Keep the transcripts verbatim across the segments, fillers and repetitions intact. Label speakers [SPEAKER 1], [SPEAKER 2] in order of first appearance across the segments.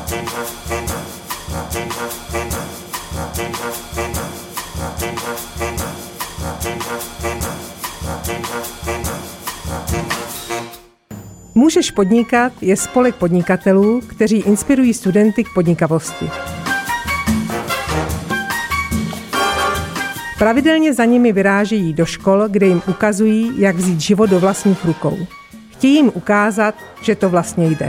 [SPEAKER 1] Můžeš podnikat je spolek podnikatelů, kteří inspirují studenty k podnikavosti. Pravidelně za nimi vyrážejí do škol, kde jim ukazují, jak vzít život do vlastních rukou. Chtějí jim ukázat, že to vlastně jde.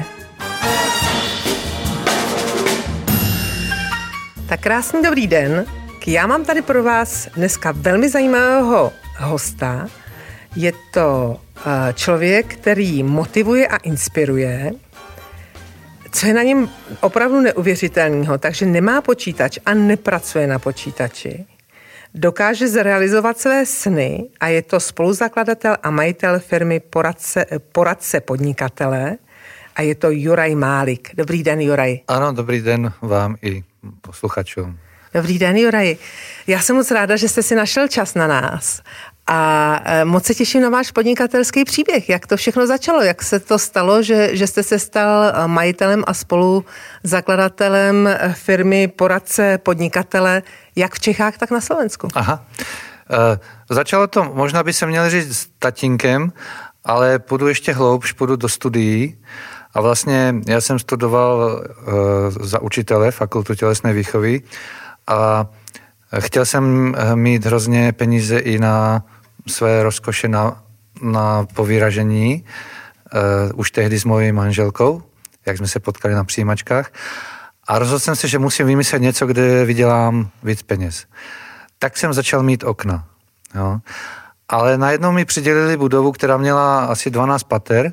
[SPEAKER 1] Tak krásný dobrý den. Já mám tady pro vás dneska velmi zajímavého hosta. Je to člověk, který motivuje a inspiruje, co je na něm opravdu neuvěřitelného, takže nemá počítač a nepracuje na počítači. Dokáže zrealizovat své sny a je to spoluzakladatel a majitel firmy Poradce, poradce podnikatele a je to Juraj Málik. Dobrý den, Juraj.
[SPEAKER 2] Ano, dobrý den vám i posluchačům.
[SPEAKER 1] Dobrý den, Juraj. Já jsem moc ráda, že jste si našel čas na nás. A moc se těším na váš podnikatelský příběh. Jak to všechno začalo? Jak se to stalo, že, že jste se stal majitelem a spolu zakladatelem firmy Poradce podnikatele, jak v Čechách, tak na Slovensku?
[SPEAKER 2] Aha. E, začalo to, možná by se měli říct s tatínkem, ale půjdu ještě hloubš, půjdu do studií. A vlastně já jsem studoval e, za učitele fakultu tělesné výchovy a chtěl jsem mít hrozně peníze i na své rozkoše na, na povyražení, uh, už tehdy s mojí manželkou, jak jsme se potkali na přijímačkách. A rozhodl jsem se, že musím vymyslet něco, kde vydělám víc peněz. Tak jsem začal mít okna. Jo. Ale najednou mi přidělili budovu, která měla asi dvanáct pater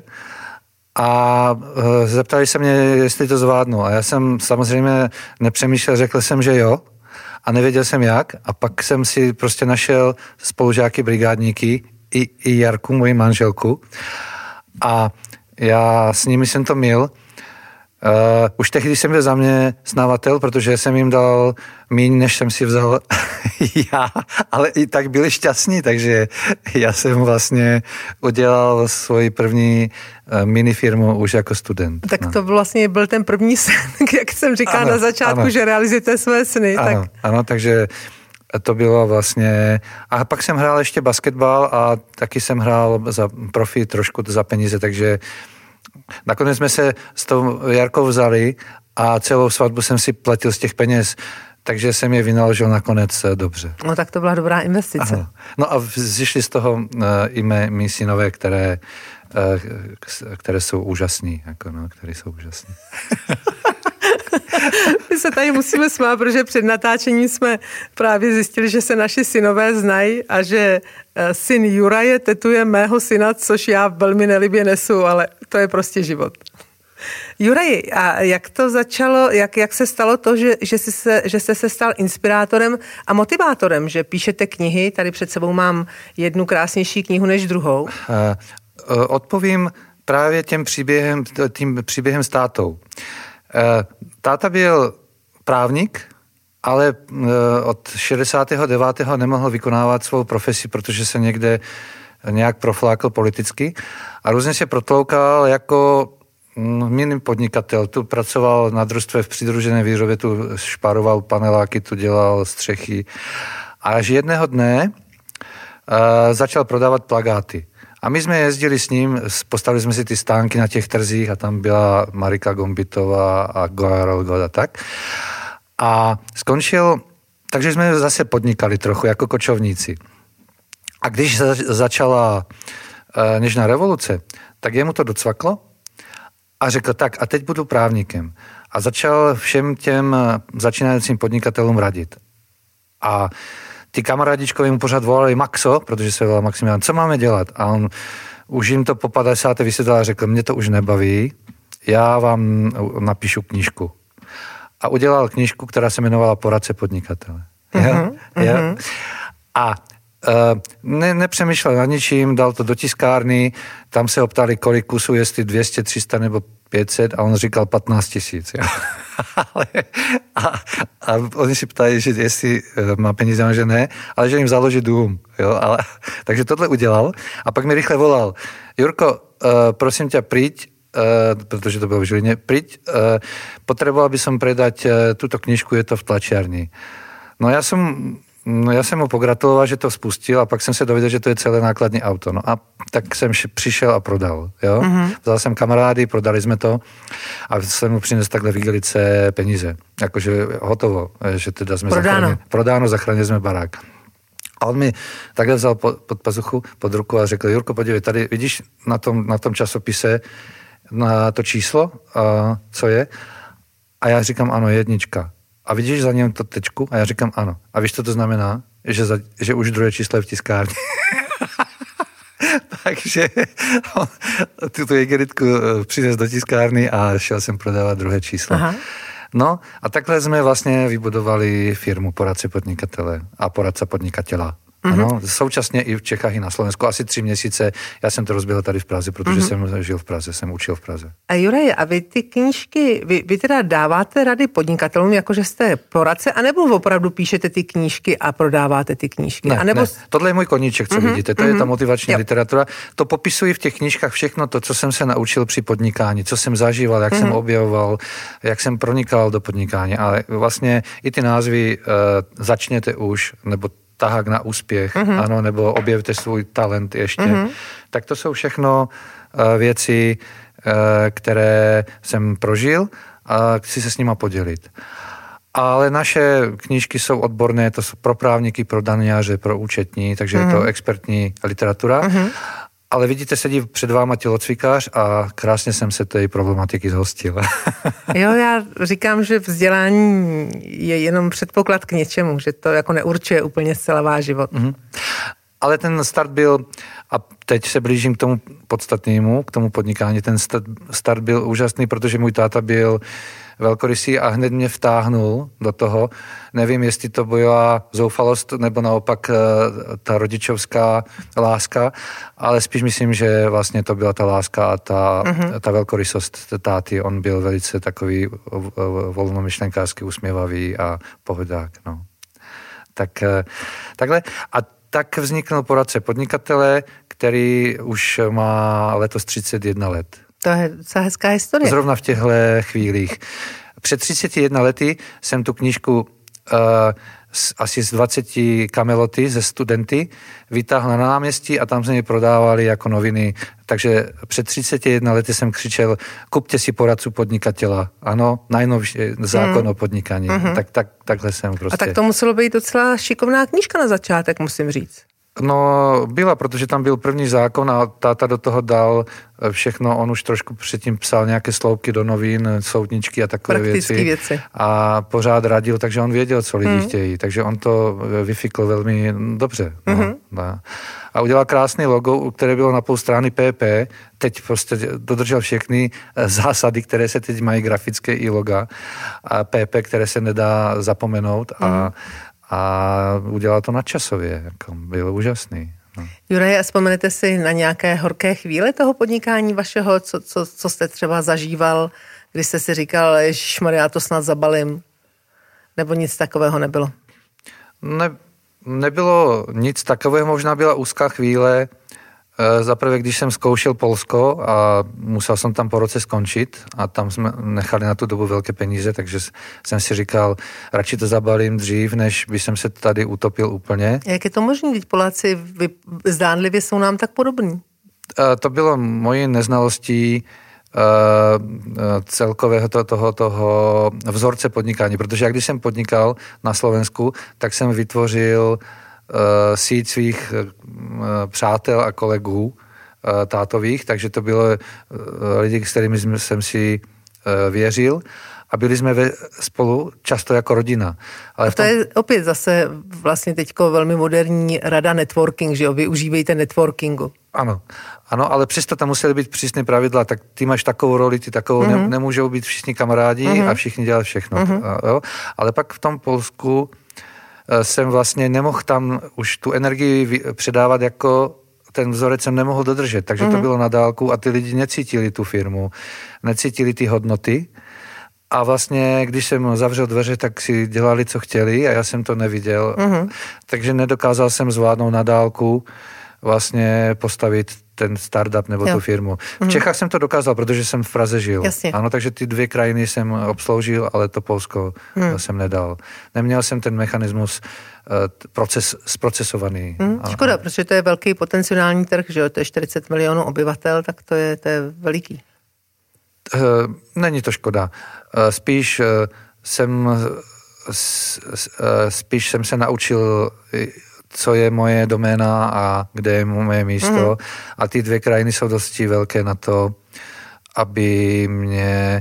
[SPEAKER 2] a uh, zeptali se mě, jestli to zvládnu. A já jsem samozřejmě nepřemýšlel, řekl jsem, že jo. A nevěděl jsem jak. A pak jsem si prostě našel spolužáky, brigádníky i, i Jarku, moji manželku. A já s nimi jsem to měl. Uh, už tehdy jsem byl za mě snavatel, protože jsem jim dal míň, než jsem si vzal já, ale i tak byli šťastní, takže já jsem vlastně udělal svoji první uh, minifirmu už jako student.
[SPEAKER 1] Tak
[SPEAKER 2] no.
[SPEAKER 1] To vlastně byl ten první sen, jak jsem říkala
[SPEAKER 2] ano,
[SPEAKER 1] na začátku, ano. Že realizujete své sny.
[SPEAKER 2] Ano,
[SPEAKER 1] tak...
[SPEAKER 2] ano, takže to bylo vlastně... A pak jsem hrál ještě basketbal a taky jsem hrál za profi trošku za peníze, takže nakonec jsme se s tou Jarkou vzali a celou svatbu jsem si platil z těch peněz, takže jsem je vynaložil nakonec dobře.
[SPEAKER 1] No tak to byla dobrá investice.
[SPEAKER 2] Ano. No a zišli z toho uh, i mé, mý synové, které, uh, které jsou úžasní. Jako no, které jsou úžasní.
[SPEAKER 1] My se tady musíme smát, protože před natáčením jsme právě zjistili, že se naši synové znají a že syn Juraje tetuje mého syna, což já velmi nelibě nesu, ale to je prostě život. Juraj, a jak to začalo, jak, jak se stalo to, že, že, jsi se, že jste se stal inspirátorem a motivátorem, že píšete knihy, tady před sebou mám jednu krásnější knihu než druhou?
[SPEAKER 2] Uh, odpovím právě těm příběhem, tím příběhem s tátou. Táta byl právník, ale od šedesátého devátého nemohl vykonávat svou profesi, protože se někde nějak proflákl politicky a různě se protloukal jako mini podnikatel. Tu pracoval na družstve v přidružené výrobě, tu šparoval paneláky, tu dělal střechy. A až jedného dne uh, začal prodávat plagáty. A my jsme jezdili s ním, postavili jsme si ty stánky na těch trzích a tam byla Marika Gombitová a Goarol God a tak. A skončil, takže jsme zase podnikali trochu jako kočovníci. A když začala uh, Nežná revoluce, tak jemu to docvaklo a řekl tak, a teď budu právníkem. A začal všem těm začínajícím podnikatelům radit. A ty kamarádičkovi mu pořád volali Maxo, protože se volal Maximilian, co máme dělat? A on už jim to po padesáté vysvětlil a řekl, mě to už nebaví, já vám napíšu knížku. A udělal knížku, která se jmenovala Poradce podnikatele. Uh-huh, uh-huh. A uh, ne, nepřemýšlel na ničím, dal to do tiskárny, tam se optali, kolik kusů, jestli dvě stě, tři sta nebo pět set a on říkal patnáct tisíc. ale, a, a oni si ptají, že jestli má peníze, že ne, ale že jim založí dům. Jo? Ale, takže tohle udělal a pak mi rychle volal, Jurko, uh, prosím tě, príď, uh, protože to bylo v Žiline, príď, uh, potreboval by som predať uh, túto knižku, je to v tlačiarni. No ja som, no ja som mu pogratuloval, že to spustil a pak jsem se dověděl, že to je celé nákladní auto. No a tak jsem přišel a prodal. Jo? Mm-hmm. Vzal jsem kamarády, prodali jsme to a jsem mu přinesl takhle v igelice peníze. Jakože hotovo, že teda jsme
[SPEAKER 1] prodáno.
[SPEAKER 2] zachránili. Prodáno, zachránili jsme barák. A on mi takhle vzal pod, pod pazuchu, pod ruku a řekl, Jurko, podívej, tady vidíš na tom, na tom časopise na to číslo, a co je? A já říkám, ano, jednička. A vidíš za něm to tečku? A já říkám, ano. A víš, co to znamená? Že, za, že už druhé číslo je v tiskárně. Takže tuto igelitku přines do tiskárny a šel jsem prodávat druhé číslo. Aha. No a takhle jsme vlastně vybudovali firmu Poradce podnikatele a Poradca podnikatela. Mm-hmm. Ano, současně i v Čechách, i na Slovensku. Asi tři měsíce. Já jsem to rozběhl tady v Praze, protože mm-hmm. jsem žil v Praze, jsem učil v Praze.
[SPEAKER 1] A Juraj, a vy ty knížky, vy, vy teda dáváte rady podnikatelům, jakože jste poradce, anebo opravdu píšete ty knížky a prodáváte ty knížky?
[SPEAKER 2] Ne,
[SPEAKER 1] a nebo...
[SPEAKER 2] ne. Tohle je můj koníček, co mm-hmm. vidíte. To mm-hmm. je ta motivační jo. literatura. To popisuji v těch knížkách všechno to, co jsem se naučil při podnikání, co jsem zažíval, jak mm-hmm. jsem objevoval, jak jsem pronikal do podnikání. Ale vlastně i ty názvy uh, začněte už, nebo tahák na úspěch, mm-hmm. ano, nebo objevte svůj talent ještě. Mm-hmm. Tak to jsou všechno uh, věci, uh, které jsem prožil a chci se s nima podělit. Ale naše knížky jsou odborné, to jsou pro právníky, pro daňáře, pro účetní, takže mm-hmm. je to expertní literatura. Mm-hmm. Ale vidíte, sedí před váma tělocvikář a krásně jsem se té problematiky zhostil.
[SPEAKER 1] Jo, já říkám, že vzdělání je jenom předpoklad k něčemu, že to jako neurčuje úplně zcela váš život. Mm-hmm.
[SPEAKER 2] Ale ten start byl, a teď se blížím k tomu podstatnému, k tomu podnikání, ten start byl úžasný, protože můj táta byl velkorysý a hned mě vtáhnul do toho. Nevím, jestli to byla zoufalost nebo naopak ta rodičovská láska, ale spíš myslím, že vlastně to byla ta láska a ta, mm-hmm. ta velkorysost táty. On byl velice takový volnomyšlenkářský, usměvavý a pohodák. No. Tak, takhle. A tak vzniknul Poradce podnikatele, který už má letos třicet jedna let.
[SPEAKER 1] To je docela hezká historie.
[SPEAKER 2] Zrovna v těchto chvílích. Před třiceti jednou lety jsem tu knížku uh, s, asi z dvaceti kameloty ze studenty vytáhl na náměstí a tam jsme ji prodávali jako noviny. Takže před třiceti jednou lety jsem křičel, kupte si Poradcu podnikatela. Ano, najnovší zákon mm. o podnikání. Mm-hmm. Tak, tak, takhle jsem prostě.
[SPEAKER 1] A tak to muselo být docela šikovná knížka na začátek, musím říct.
[SPEAKER 2] No, byla, protože tam byl první zákon a táta do toho dal všechno, on už trošku předtím psal nějaké sloupky do novin, soudničky a takové věci.
[SPEAKER 1] věci.
[SPEAKER 2] A pořád radil, takže on věděl, co lidi mm. chtějí, takže on to vyfikl velmi dobře. No, mm-hmm. A udělal krásný logo, které bylo na půl strany P P, teď prostě dodržel všechny zásady, které se teď mají grafické i loga, a P P, které se nedá zapomenout a mm. A udělal to nadčasově, jako byl úžasný. No.
[SPEAKER 1] Juraj, a vzpomenete si na nějaké horké chvíle toho podnikání vašeho, co, co, co jste třeba zažíval, kdy jste si říkal, ježišmarja, já to snad zabalím, nebo nic takového nebylo?
[SPEAKER 2] Ne, nebylo nic takového, možná byla úzká chvíle. Zaprvé, když jsem zkoušel Polsko a musel jsem tam po roce skončit a tam jsme nechali na tu dobu velké peníze, takže jsem si říkal, radši to zabalím dřív, než by jsem se tady utopil úplně.
[SPEAKER 1] Jak je to možné? Teď Poláci vy, zdánlivě jsou nám tak podobní.
[SPEAKER 2] To bylo mojí neznalostí celkového toho, toho, toho vzorce podnikání, protože jak když jsem podnikal na Slovensku, tak jsem vytvořil Uh, síť svých uh, přátel a kolegů uh, tátových, takže to bylo uh, lidi, s kterými jsem si uh, věřil a byli jsme ve, spolu často jako rodina. Ale
[SPEAKER 1] to tom... je opět zase vlastně teďko velmi moderní rada networking, že jo? Využívejte networkingu.
[SPEAKER 2] Ano, ano, ale přesto tam museli být přísné pravidla, tak ty máš takovou roli, ty takovou, mm-hmm. ne, nemůžou být všichni kamarádi mm-hmm. a všichni dělat všechno. Mm-hmm. A, jo? Ale pak v tom Polsku jsem vlastně nemohl tam už tu energii předávat, jako ten vzorec jsem nemohl dodržet, takže mm-hmm. to bylo na dálku a ty lidi necítili tu firmu, necítili ty hodnoty a vlastně, když jsem zavřel dveře, tak si dělali, co chtěli a já jsem to neviděl, mm-hmm. takže nedokázal jsem zvládnout na dálku vlastně postavit ten startup nebo jo. tu firmu. V Čechách jsem to dokázal, protože jsem v Praze žil.
[SPEAKER 1] Jasně.
[SPEAKER 2] Ano, takže ty dvě krajiny jsem obsloužil, ale to Polsko hmm. jsem nedal. Neměl jsem ten mechanismus proces, zprocesovaný.
[SPEAKER 1] Hmm, škoda, a, protože to je velký potenciální trh, že jo, to je čtyřicet milionů obyvatel, tak to je, to je veliký.
[SPEAKER 2] Není to škoda. Spíš jsem spíš jsem se naučil, co je moje doména a kde je moje místo. Mm. A ty dvě krajiny jsou dosti velké na to, aby mě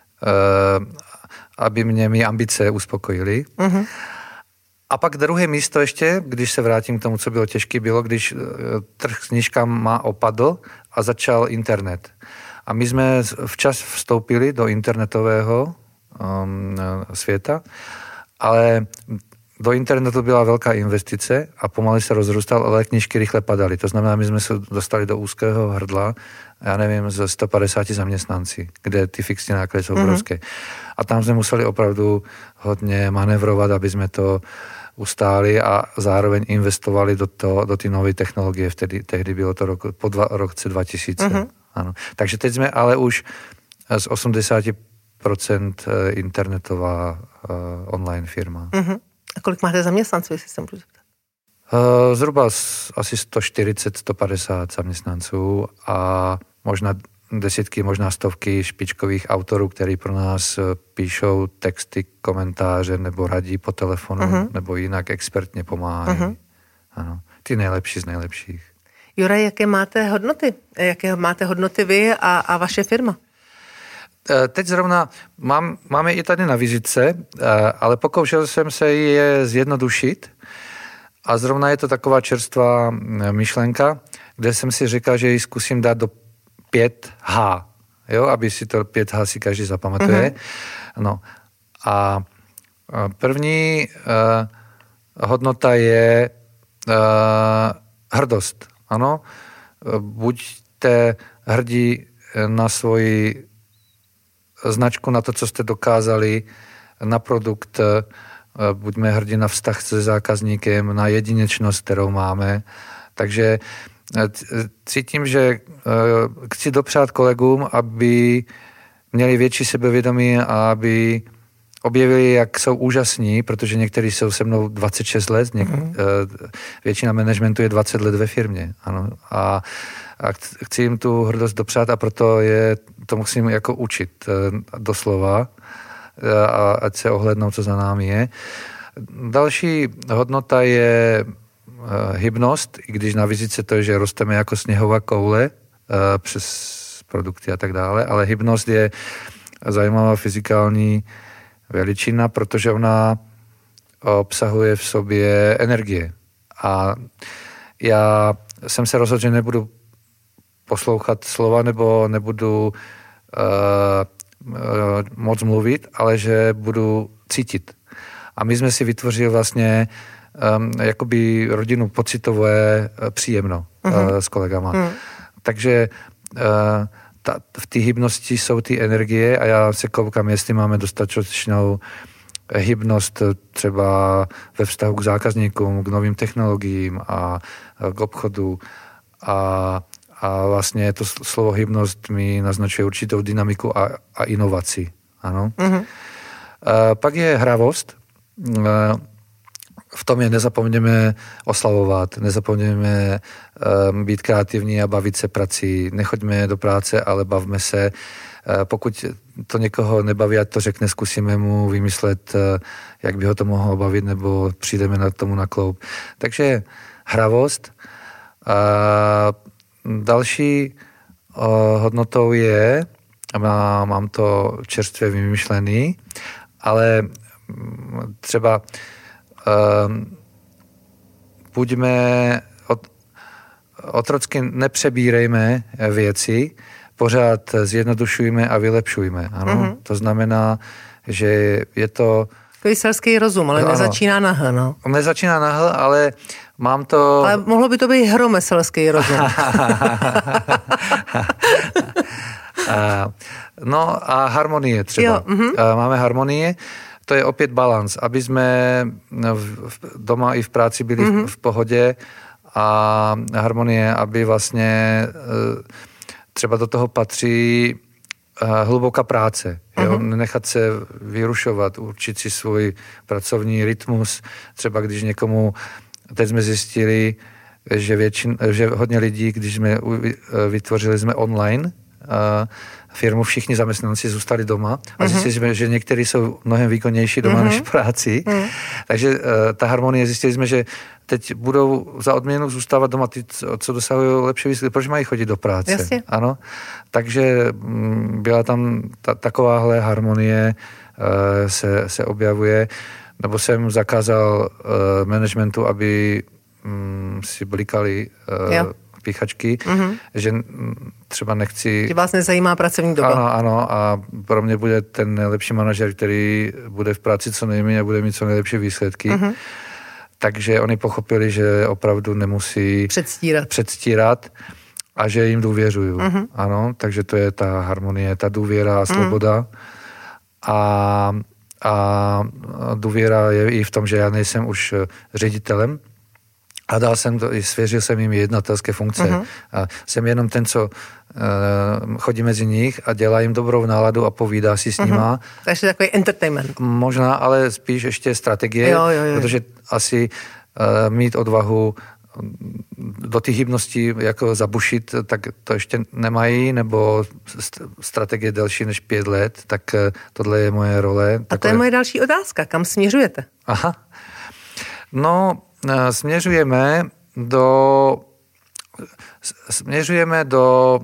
[SPEAKER 2] aby mě mý ambice uspokojily. Mm. A pak druhé místo ještě, když se vrátím k tomu, co bylo těžké, bylo, když trh s knížkama opadl a začal internet. A my jsme včas vstoupili do internetového um, světa, ale do internetu byla velká investice a pomalu se rozrůstal, ale knížky rychle padaly. To znamená, my jsme se dostali do úzkého hrdla, já nevím, ze sto padesát zaměstnanci, kde ty fixní náklady jsou obrovské. Mm-hmm. A tam jsme museli opravdu hodně manevrovat, aby jsme to ustáli a zároveň investovali do, to, do ty nové technologie. Vtedy, tehdy bylo to rok, po dva, roce dva tisíce. Mm-hmm. Ano. Takže teď jsme ale už z osmdesát procent internetová uh, online firma.
[SPEAKER 1] Mm-hmm. A kolik máte zaměstnanců, jestli se můžu zeptat?
[SPEAKER 2] Uh, zhruba asi sto čtyřicet, sto padesát zaměstnanců a možná desítky, možná stovky špičkových autorů, kteří pro nás píšou texty, komentáře nebo radí po telefonu, uh-huh. nebo jinak expertně pomáhají. Uh-huh. Ano, ty nejlepší z nejlepších.
[SPEAKER 1] Juraj, jaké máte hodnoty? Jaké máte hodnoty vy a, a vaše firma?
[SPEAKER 2] Teď zrovna mám, máme i tady na vizitce, ale pokoušel jsem se je zjednodušit a zrovna je to taková čerstvá myšlenka, kde jsem si říkal, že ji zkusím dát do pět há, jo, aby si to pět há si každý zapamatuje. Mm-hmm. No a první uh, hodnota je uh, hrdost. Ano, buďte hrdí na svoji značku, na to, co jste dokázali, na produkt, buďme hrdí na vztah se zákazníkem, na jedinečnost, kterou máme. Takže cítím, že chci dopřát kolegům, aby měli větší sebevědomí a aby objevili, jak jsou úžasní, protože někteří jsou se mnou dvacet šest let, něk, mm. většina managementu je dvacet let ve firmě. Ano. A, a chci jim tu hrdost dopřát a proto je, to musím jako učit doslova, a ať se ohlednou, co za námi je. Další hodnota je hybnost, i když na vizitce to je, že rosteme jako sněhová koule přes produkty a tak dále, ale hybnost je zajímavá fyzikální veličina, protože ona obsahuje v sobě energie. A já jsem se rozhodl, že nebudu poslouchat slova nebo nebudu uh, uh, moc mluvit, ale že budu cítit. A my jsme si vytvořili vlastně um, jakoby rodinu pocitové uh, příjemno uh-huh. uh, s kolegama. Uh-huh. Takže uh, ta, v té hybnosti jsou ty energie a já se koukám, jestli máme dostatečnou hybnost třeba ve vztahu k zákazníkům, k novým technologiím a k obchodu a, a vlastně to slovo hybnost mi naznačuje určitou dynamiku a, a inovaci. Ano. Mm-hmm. A pak je hravost. V tom je nezapomněme oslavovat, nezapomněme um, být kreativní a bavit se prací. Nechoďme do práce, ale bavme se. Uh, pokud to někoho nebaví, ať to řekne, zkusíme mu vymyslet, uh, jak by ho to mohlo bavit, nebo přijdeme na tomu na kloup. Takže hravost. Uh, další uh, hodnotou je, má, mám to čerstvě vymyšlený, ale třeba Um, buďme od, otrocky nepřebírejme věci, pořád zjednodušujme a vylepšujme. Ano? Mm-hmm. To znamená, že je to...
[SPEAKER 1] Takový selský rozum, ale no, nezačíná na H, no.
[SPEAKER 2] Nezačíná na H, ale mám to...
[SPEAKER 1] Ale mohlo by to být hromeselský rozum.
[SPEAKER 2] a, no a harmonie třeba. Jo, mm-hmm. Máme harmonie. To je opět balans, aby jsme v, v, doma i v práci byli mm-hmm. v, v pohodě a harmonie, aby vlastně třeba do toho patří hluboká práce. Jo? Uh-huh. Nechat se vyrušovat, určit si svůj pracovní rytmus. Třeba když někomu, teď jsme zjistili, že, většin, že hodně lidí, když jsme vytvořili jsme online firmu, všichni zaměstnanci zůstali doma a zjistili jsme, že někteří jsou mnohem výkonnější doma uh-huh. než v práci. Uh-huh. Takže uh, ta harmonie, zjistili jsme, že teď budou za odměnu zůstávat doma ty, co dosahují lepší výsledky. Proč mají chodit do práce?
[SPEAKER 1] Jasně.
[SPEAKER 2] Ano. Takže m, byla tam ta, takováhle harmonie uh, se, se objavuje. Nebo jsem zakázal uh, managementu, aby um, si blikali uh, píchačky, mm-hmm. že třeba nechci...
[SPEAKER 1] Že vás nezajímá pracovní doba.
[SPEAKER 2] Ano, ano, a pro mě bude ten nejlepší manažer, který bude v práci co nejméně a bude mít co nejlepší výsledky. Mm-hmm. Takže oni pochopili, že opravdu nemusí
[SPEAKER 1] předstírat,
[SPEAKER 2] předstírat a že jim důvěřuju. Mm-hmm. Ano, takže to je ta harmonie, ta důvěra a svoboda. Mm. A, a důvěra je i v tom, že já nejsem už ředitelem, a dal jsem to, svěřil jsem jim jednatelské funkce. Uh-huh. A jsem jenom ten, co uh, chodí mezi nich a dělá jim dobrou náladu a povídá si s uh-huh. nima.
[SPEAKER 1] Takže takový entertainment.
[SPEAKER 2] Možná, ale spíš ještě strategie,
[SPEAKER 1] jo, jo, jo.
[SPEAKER 2] protože asi uh, mít odvahu do těch hybností jako zabušit, tak to ještě nemají, nebo strategie delší než pět let, tak uh, tohle je moje role.
[SPEAKER 1] A
[SPEAKER 2] takové...
[SPEAKER 1] to je moje další otázka. Kam směřujete?
[SPEAKER 2] Aha. No, směřujeme do směřujeme do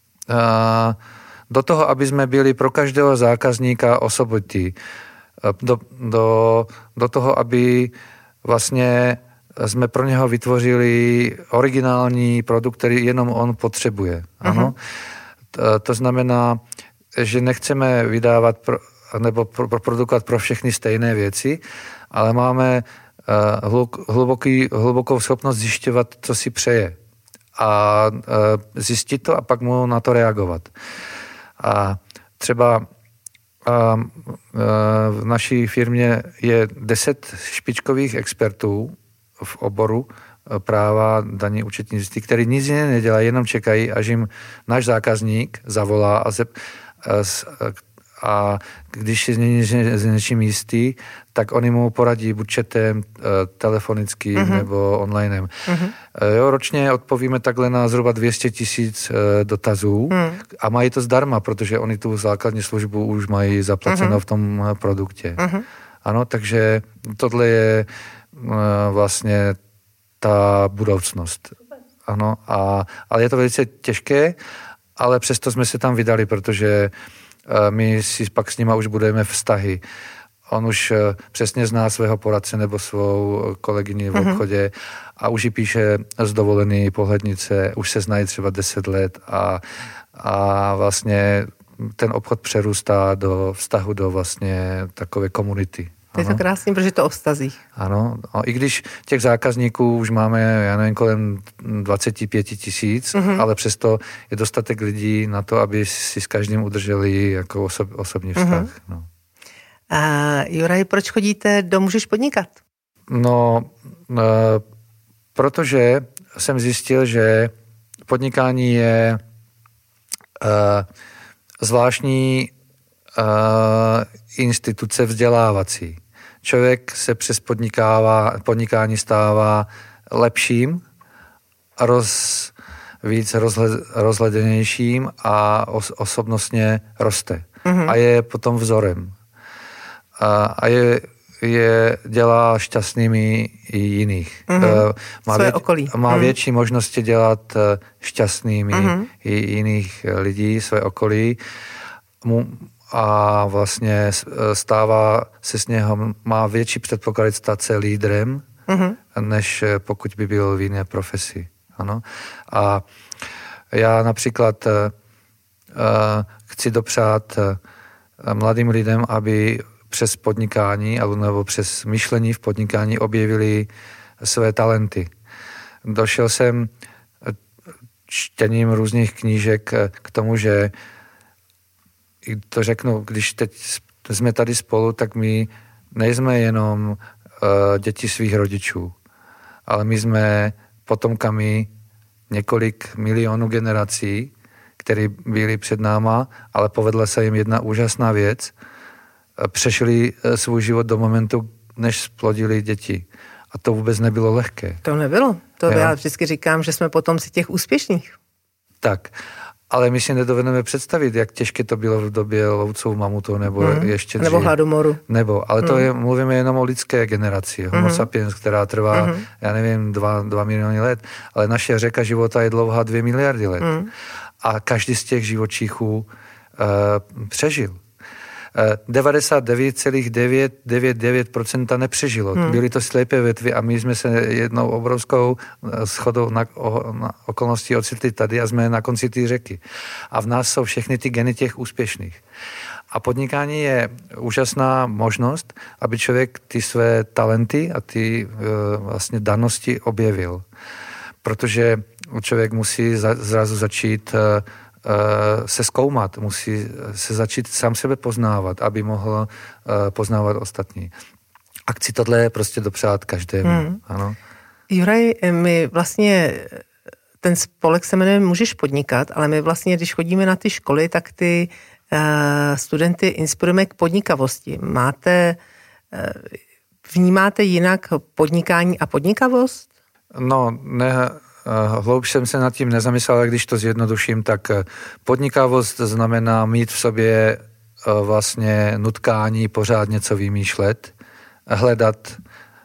[SPEAKER 2] do toho, aby jsme byli pro každého zákazníka osobití. Do, do, do toho, aby vlastně jsme pro něho vytvořili originální produkt, který jenom on potřebuje. Ano? Uh-huh. To, to znamená, že nechceme vydávat pro, nebo pro, pro produkovat pro všechny stejné věci, ale máme Hluboký, hlubokou schopnost zjišťovat, co si přeje a zjistit to a pak mu na to reagovat. A třeba a v naší firmě je deset špičkových expertů v oboru práva, daní, účetnictví, který nic jiného nedělají, jenom čekají, až jim náš zákazník zavolá a, ze, a když je s něčím jistý, tak oni mu poradí buď chatem, telefonickým uh-huh. nebo onlinem. Uh-huh. Jo, ročně odpovíme takhle na zhruba dvě stě tisíc dotazů uh-huh. a mají to zdarma, protože oni tu základní službu už mají zaplaceno uh-huh. v tom produktě. Uh-huh. Ano, takže tohle je vlastně ta budoucnost. Ano, a, ale je to velice těžké, ale přesto jsme se tam vydali, protože my si pak s nima už budeme vztahy. On už přesně zná svého poradce nebo svou kolegyni v obchodě a už ji píše z dovolený pohlednice, už se znají třeba deset let a, a vlastně ten obchod přerůstá do vztahu do vlastně takové komunity.
[SPEAKER 1] Je to krásný, protože to o vztazích.
[SPEAKER 2] Ano, no, i když těch zákazníků už máme, já nevím, kolem dvacet pět tisíc, mm-hmm. ale přesto je dostatek lidí na to, aby si s každým udrželi jako osob, osobní vztah. Mm-hmm. No.
[SPEAKER 1] A Juraj, proč chodíte do Můžeš podnikat?
[SPEAKER 2] No, e, protože jsem zjistil, že podnikání je e, zvláštní e, instituce vzdělávací. Člověk se přes podnikává, podnikání stává lepším, roz, víc rozhled, rozhleděnějším a os, osobnostně roste. Mm-hmm. A je potom vzorem. A, a je, je dělá šťastnými i jiných.
[SPEAKER 1] Mm-hmm.
[SPEAKER 2] Má,
[SPEAKER 1] Své
[SPEAKER 2] vět,
[SPEAKER 1] okolí.
[SPEAKER 2] má
[SPEAKER 1] mm.
[SPEAKER 2] větší možnosti dělat šťastnými
[SPEAKER 1] mm-hmm.
[SPEAKER 2] i jiných lidí, své okolí. Mu, a vlastně stává se z něho, má větší předpoklady stát se lídrem, mm-hmm. než pokud by byl v jiné profesi. Ano. A já například uh, chci dopřát uh, mladým lidem, aby přes podnikání nebo přes myšlení v podnikání objevili své talenty. Došel jsem čtením různých knížek k tomu, že to řeknu, když teď jsme tady spolu, tak my nejsme jenom uh, děti svých rodičů, ale my jsme potomkami několik milionů generací, které byly před náma, ale povedla se jim jedna úžasná věc. Přešli svůj život do momentu, než splodili děti. A to vůbec nebylo lehké.
[SPEAKER 1] To nebylo. To jo. Já vždycky říkám, že jsme potomci těch úspěšných.
[SPEAKER 2] Tak, ale my si nedovedeme představit, jak těžké to bylo v době lovců mamutů, nebo mm. ještě dřív.
[SPEAKER 1] Nebo hladomoru.
[SPEAKER 2] Nebo, ale to mm. je, mluvíme jenom o lidské generaci, homo
[SPEAKER 1] mm.
[SPEAKER 2] sapiens, která trvá, mm. já nevím, dva, dva miliony let, ale naše řeka života je dlouhá dvě miliardy let. Mm. A každý z těch živočichů uh, přežil. devadesát devět celá devět devět devět procent nepřežilo. Hmm. Byly to slepé větvy a my jsme se jednou obrovskou shodou na, o, na okolností ocitli tady a jsme na konci té řeky. A v nás jsou všechny ty geny těch úspěšných. A podnikání je úžasná možnost, aby člověk ty své talenty a ty vlastně danosti objevil. Protože člověk musí zrazu začít se zkoumat, musí se začít sám sebe poznávat, aby mohl poznávat ostatní. A chci tohle prostě dopřát každému. Hmm. Ano.
[SPEAKER 1] Juraj, my vlastně, ten spolek se jmenuje Můžeš podnikat, ale my vlastně, když chodíme na ty školy, tak ty uh, studenty inspirujeme k podnikavosti. Máte, uh, vnímáte jinak podnikání a podnikavost?
[SPEAKER 2] No, ne... Hloubš jsem se nad tím nezamyslel, ale když to zjednoduším, tak podnikavost znamená mít v sobě vlastně nutkání pořád něco vymýšlet, hledat.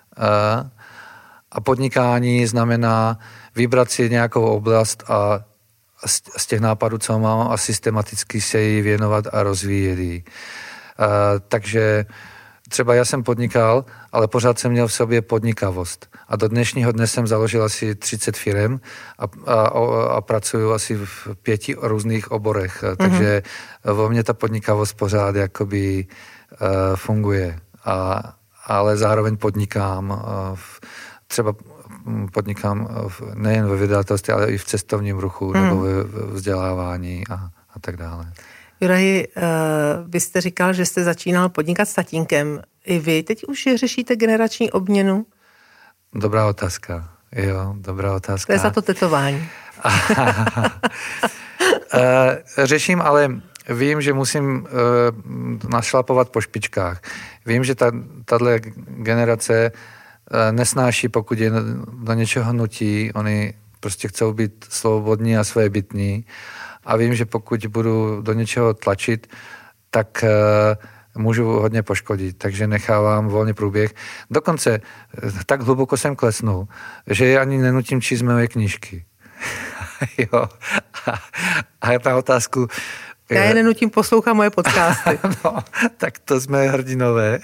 [SPEAKER 2] A podnikání znamená vybrat si nějakou oblast a z těch nápadů, co mám, a systematicky se jí věnovat a rozvíjet ji. Takže třeba já jsem podnikal, ale pořád jsem měl v sobě podnikavost. A do dnešního dne jsem založil asi třicet firem a, a, a pracuju asi v pěti různých oborech. Mm-hmm. Takže vo mně ta podnikavost pořád jakoby uh, funguje. A, ale zároveň podnikám. Uh, v, třeba podnikám v, nejen ve vydavatelství, ale i v cestovním ruchu mm. nebo ve, ve vzdělávání a, a tak dále.
[SPEAKER 1] Juraj, uh, vy jste říkal, že jste začínal podnikat s tatínkem. I vy teď už řešíte generační obměnu?
[SPEAKER 2] Dobrá otázka. Jo, dobrá otázka.
[SPEAKER 1] To je za to tetování.
[SPEAKER 2] Řeším, ale vím, že musím uh, našlapovat po špičkách. Vím, že ta, tahle generace uh, nesnáší, pokud je do něčeho nutí. Oni prostě chcou být svobodní a svébytní. A vím, že pokud budu do něčeho tlačit, tak uh, můžu hodně poškodit, takže nechávám volný průběh. Dokonce tak hluboko jsem klesnul, že je ani nenutím číst moje knížky. Jo. A, a ta otázku...
[SPEAKER 1] Já je nenutím poslouchat moje podcasty.
[SPEAKER 2] No, tak to jsme hrdinové.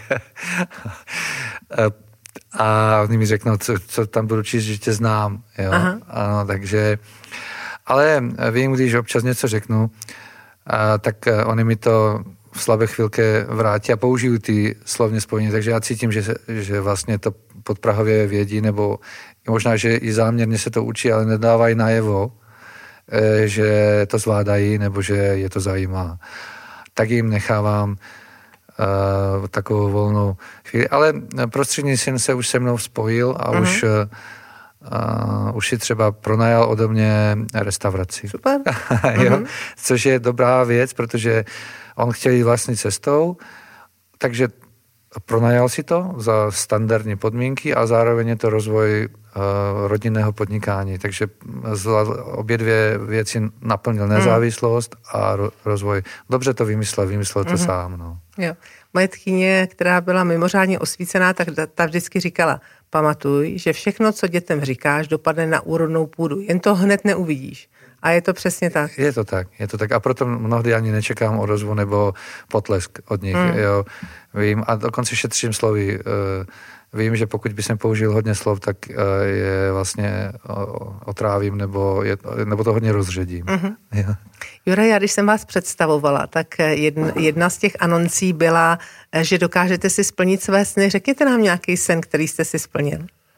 [SPEAKER 2] A oni mi řeknou, co, co tam budu číst, že tě znám. Jo. Ano, takže... Ale vím, když občas něco řeknu, a, tak oni mi to v slabé chvilce vrátí a použiju ty slovně spojení, takže já cítím, že, že vlastně to podprahově vědí, nebo možná, že i záměrně se to učí, ale nedávají najevo, že to zvládají, nebo že je to zajímá. Tak jim nechávám uh, takovou volnou chvíli. Ale prostřednictvím se už se mnou spojil a uh-huh. už, uh, už si třeba pronajal ode mě restauraci.
[SPEAKER 1] Super.
[SPEAKER 2] Jo? Uh-huh. Což je dobrá věc, protože on chtěl jít vlastní cestou, takže pronajal si to za standardní podmínky a zároveň je to rozvoj uh, rodinného podnikání. Takže obě dvě věci naplnil nezávislost a ro- rozvoj. Dobře to vymyslel, vymyslel to mm-hmm. sám. No.
[SPEAKER 1] Jo. Moje tchýně, která byla mimořádně osvícená, tak ta vždycky říkala, pamatuj, že všechno, co dětem říkáš, dopadne na úrodnou půdu. Jen to hned neuvidíš. A je to přesně tak.
[SPEAKER 2] Je to tak, je to tak. A proto mnohdy ani nečekám odozvu nebo potlesk od nich. Mm. Jo. Vím, a dokonce šetřím slovy. Vím, že pokud bych jsem použil hodně slov, tak je vlastně otrávím nebo, je, nebo to hodně rozředím. Mm-hmm. Jo.
[SPEAKER 1] Juraj, já když jsem vás představovala, tak jedna, jedna z těch anoncí byla, že dokážete si splnit své sny. Řekněte nám nějaký sen, který jste si splnil.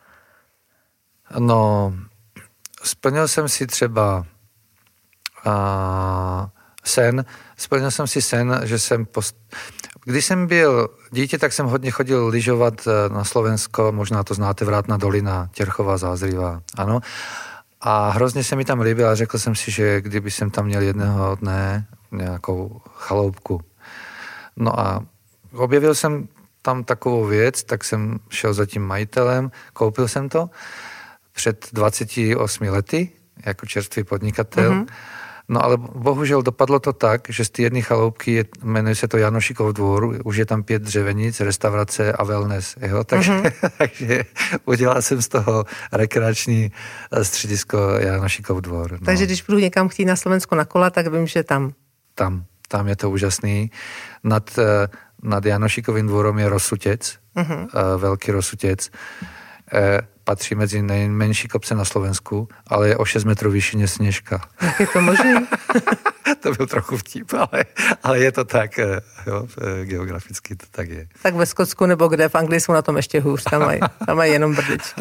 [SPEAKER 2] No, splnil jsem si třeba a sen, splnil jsem si sen, že jsem post... Když jsem byl dítě, tak jsem hodně chodil lyžovat na Slovensko, možná to znáte, Vrátná dolina, Terchová, Zázrivá, ano. A hrozně se mi tam líbil a řekl jsem si, že kdyby jsem tam měl jednoho dne nějakou chaloupku. No a objevil jsem tam takovou věc, tak jsem šel za tím majitelem, koupil jsem to před dvaceti osmi lety, jako čerstvý podnikatel. Mm-hmm. No ale bohužel dopadlo to tak, že z té jedné chaloupky, je, jmenuje se to Janošikov dvůr, už je tam pět dřevenic, restaurace a wellness. Jo? Takže, mm-hmm. takže udělal jsem z toho rekreační středisko Janošikov dvůr. No.
[SPEAKER 1] Takže když budu někam chtít na Slovensko na kola, tak vím, že tam.
[SPEAKER 2] Tam, tam je to úžasný. Nad, nad Janošikovým dvorom je Rosutec, mm-hmm. velký Rosutec. Patří mezi nejmenší kopce na Slovensku, ale je o šest metrů vyšší než Sněžka.
[SPEAKER 1] Jak je to možné?
[SPEAKER 2] To byl trochu vtip, ale, ale je to tak, jo, geograficky to tak je.
[SPEAKER 1] Tak ve Skotsku nebo kde, v Anglii jsou na tom ještě hůř, tam mají, tam mají jenom brdičky.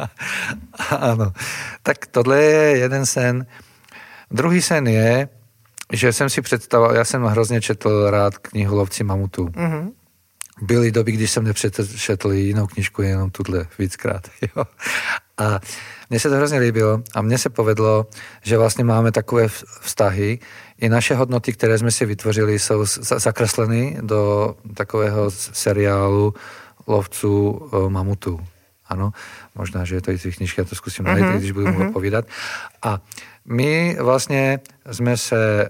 [SPEAKER 2] Ano, tak tohle je jeden sen. Druhý sen je, že jsem si představoval, já jsem hrozně četl rád knihu Lovci mamutů. Mm-hmm. Byly doby, když jsem nepřečetl jinou knižku, jenom tuhle víckrát. Jo. A mně se to hrozně líbilo a mně se povedlo, že vlastně máme takové vztahy. I naše hodnoty, které jsme si vytvořili, jsou zakresleny do takového seriálu Lovců mamutů. Ano, možná, že je to i ty knižky, já to zkusím najít, mm-hmm. když budu mm-hmm. povídat. A my vlastně jsme se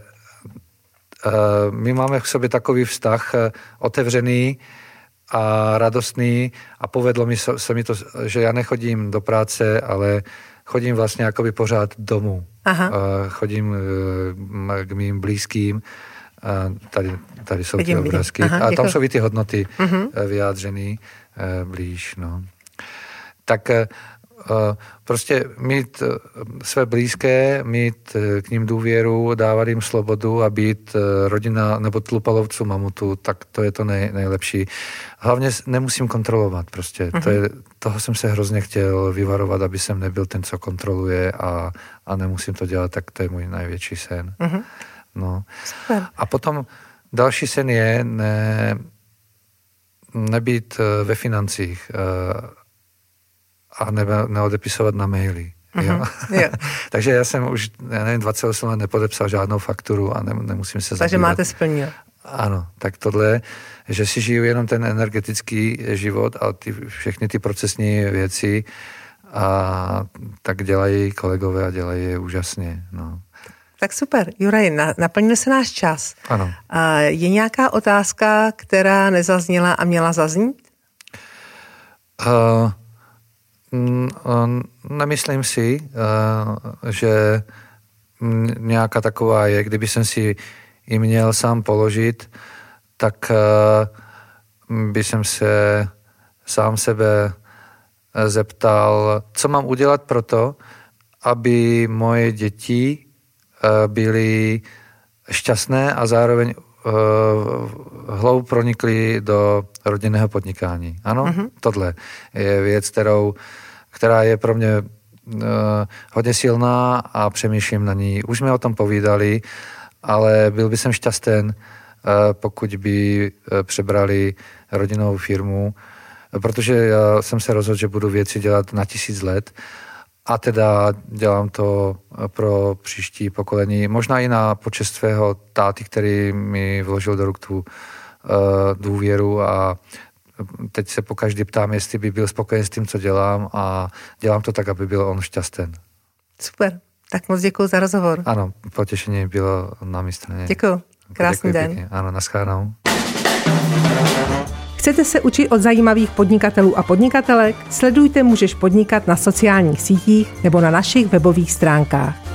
[SPEAKER 2] my máme k sobě takový vztah otevřený a radostný a povedlo mi se mi to, že já nechodím do práce, ale chodím vlastně jakoby pořád domů. Aha. Chodím k mým blízkým, tady, tady jsou Vidím, ty obrázky Aha, a tam jsou i ty hodnoty uh-huh. vyjádřený blíž. No. Tak prostě mít své blízké, mít k ním důvěru, dávat jim slobodu a být rodina nebo tlupa lovců mamutů, tak to je to nej, nejlepší. Hlavně nemusím kontrolovat prostě. Uh-huh. To je, toho jsem se hrozně chtěl vyvarovat, aby jsem nebyl ten, co kontroluje a, a nemusím to dělat, tak to je můj největší sen. Uh-huh. No. Super. A potom další sen je ne, nebýt ve financích a ne, neodepisovat na maily. Mm-hmm. Jo? Yeah. Takže já jsem už, já nevím, dvacet osm let nepodepsal žádnou fakturu a ne, nemusím se
[SPEAKER 1] Takže zabývat. Máte splnil.
[SPEAKER 2] Ano, tak tohle, že si žiju jenom ten energetický život a ty, všechny ty procesní věci a tak dělají kolegové a dělají je úžasně. No.
[SPEAKER 1] Tak super. Juraj, naplnil se náš čas.
[SPEAKER 2] Ano.
[SPEAKER 1] A je nějaká otázka, která nezazněla a měla zaznít?
[SPEAKER 2] Uh, Nemyslím si, že nějaká taková je. Kdyby jsem si ji měl sám položit, tak by jsem se sám sebe zeptal, co mám udělat pro to, aby moje děti byly šťastné a zároveň hloub pronikly do rodinného podnikání. Ano, mm-hmm. tohle je věc, kterou, která je pro mě uh, hodně silná a přemýšlím na ní. Už jsme o tom povídali, ale byl by jsem šťasten, uh, pokud by uh, přebrali rodinnou firmu, protože já jsem se rozhodl, že budu věci dělat na tisíc let a teda dělám to pro příští pokolení. Možná i na počest svého táty, který mi vložil do ruk tu uh, důvěru a teď se pokaždý ptám, jestli by byl spokojen s tím, co dělám a dělám to tak, aby byl on šťasten.
[SPEAKER 1] Super, tak moc děkuji za rozhovor.
[SPEAKER 2] Ano, potěšení bylo na mé straně.
[SPEAKER 1] Děkuji, krásný den.
[SPEAKER 2] Pěkně. Ano, naschledanou.
[SPEAKER 1] Chcete se učit od zajímavých podnikatelů a podnikatelek? Sledujte Můžeš podnikat na sociálních sítích nebo na našich webových stránkách.